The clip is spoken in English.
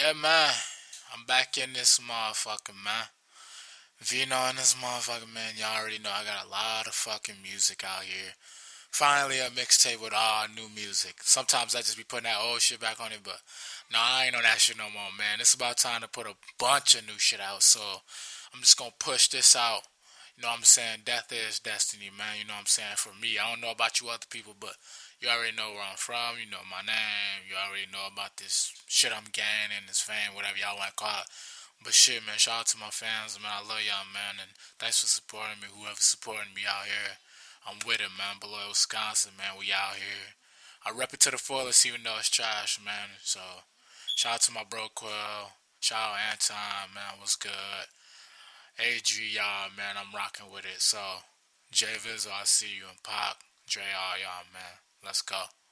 Yeah, man. I'm back in this motherfucker, man. Vino in this motherfucker, man. Y'all already know I got a lot of fucking music out here. Finally, a mixtape with all new music. Sometimes I just be putting that old shit back on it, but nah, I ain't on that shit no more, man. It's about time to put a bunch of new shit out, so I'm just gonna push this out. You know what I'm saying? Death is destiny, man. You know what I'm saying? For me, I don't know about you other people, but you already know where I'm from. You know my name. You already know about this shit I'm gaining, this fame, whatever y'all want to call it. But shit, man, shout out to my fans, man. I love y'all, man, and thanks for supporting me. Whoever supporting me out here, I'm with it, man. Below Wisconsin, man, we out here. I rep it to the fullest, even though it's trash, man. So, shout out to my bro Quill. Shout out Anton, man. What's good? AG, y'all, man. I'm rocking with it. So, J Vizzle, I see you. And Pac, Dre, all y'all, man. Let's go.